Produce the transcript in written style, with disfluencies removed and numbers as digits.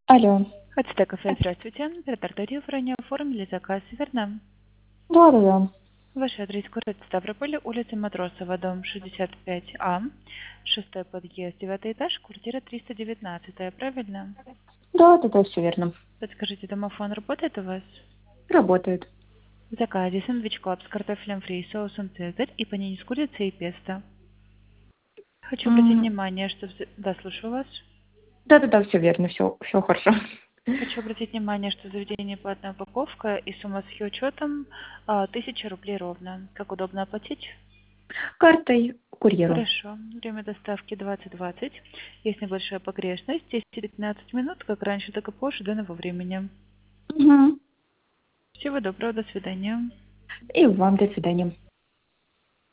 Алло. Хотите кафе, здравствуйте. Редакторию ранее оформили заказ, верно? Да. Ваш адрес город Ставрополь, улица Матросова, дом 65А, шестой подъезд, 9 этаж, квартира 319, правильно? Да, все верно. Подскажите, домофон работает у вас? Работает. В заказе сэндвич клаб с картофелем фри, соусом цезарь и панини с курицей и песто. Хочу обратить М, внимание, что... Да, слушаю вас. Да, все верно, все хорошо. Хочу обратить внимание, что заведение платная упаковка и сумма с учетом 1000 рублей ровно. Как удобно оплатить? Картой курьеру. Хорошо. Время доставки 20:20. Есть небольшая погрешность. 10-15 минут, как раньше, так и позже данного времени. Мгм. Всего доброго, до свидания. И вам до свидания.